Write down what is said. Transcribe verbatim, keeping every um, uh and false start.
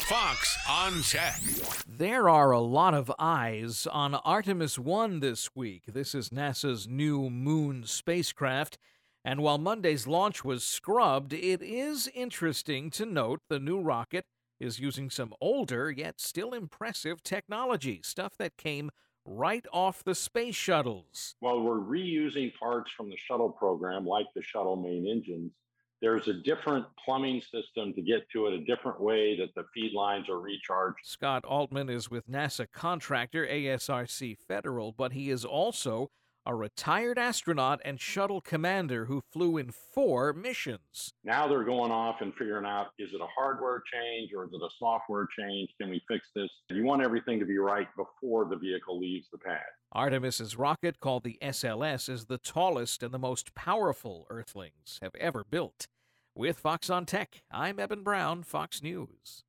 Fox on Tech. There are a lot of eyes on Artemis one this week. This is NASA's new moon spacecraft. And while Monday's launch was scrubbed, it is interesting to note the new rocket is using some older yet still impressive technology, stuff that came right off the space shuttles. While we're reusing parts from the shuttle program, like the shuttle main engines, there's a different plumbing system to get to it, a different way that the feed lines are recharged. Scott Altman is with NASA contractor A S R C Federal, but he is also a retired astronaut and shuttle commander who flew in four missions. Now they're going off and figuring out, is it a hardware change or is it a software change? Can we fix this? You want everything to be right before the vehicle leaves the pad. Artemis's rocket, called the S L S, is the tallest and the most powerful Earthlings have ever built. With Fox on Tech, I'm Eben Brown, Fox News.